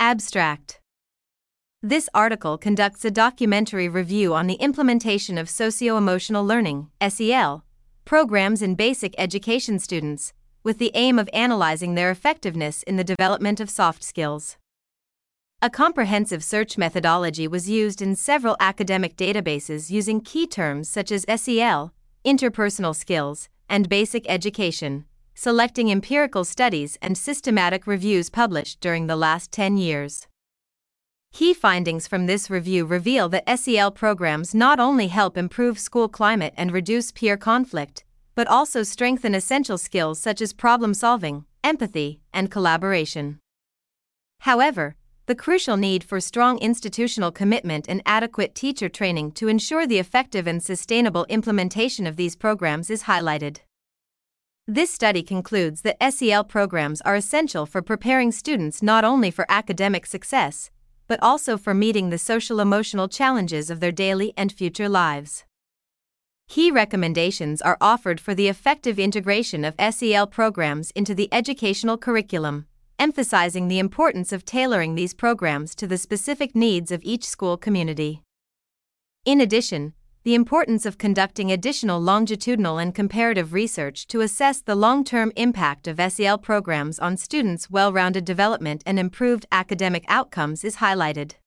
Abstract. This article conducts a documentary review on the implementation of socio-emotional learning (SEL) programs in basic education students, with the aim of analyzing their effectiveness in the development of soft skills. A comprehensive search methodology was used in several academic databases using key terms such as SEL, interpersonal skills, and basic education, selecting empirical studies and systematic reviews published during the last 10 years. Key findings from this review reveal that SEL programs not only help improve school climate and reduce peer conflict, but also strengthen essential skills such as problem solving, empathy, and collaboration. However, the crucial need for strong institutional commitment and adequate teacher training to ensure the effective and sustainable implementation of these programs is highlighted. This study concludes that SEL programs are essential for preparing students not only for academic success, but also for meeting the social-emotional challenges of their daily and future lives. Key recommendations are offered for the effective integration of SEL programs into the educational curriculum, emphasizing the importance of tailoring these programs to the specific needs of each school community. In addition, the importance of conducting additional longitudinal and comparative research to assess the long-term impact of SEL programs on students' well-rounded development and improved academic outcomes is highlighted.